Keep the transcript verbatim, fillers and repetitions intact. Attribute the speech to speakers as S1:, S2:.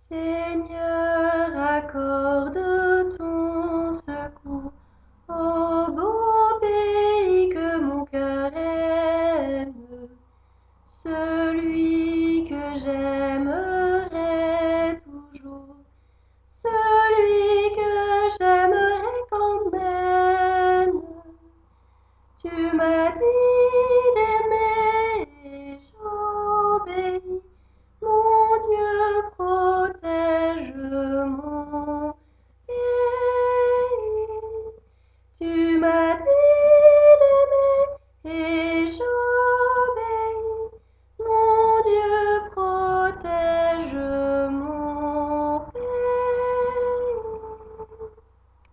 S1: Seigneur, accorde ton secours au beau pays que mon cœur aime, celui que j'aimerai toujours, celui que j'aimerai quand même. Tu m'as dit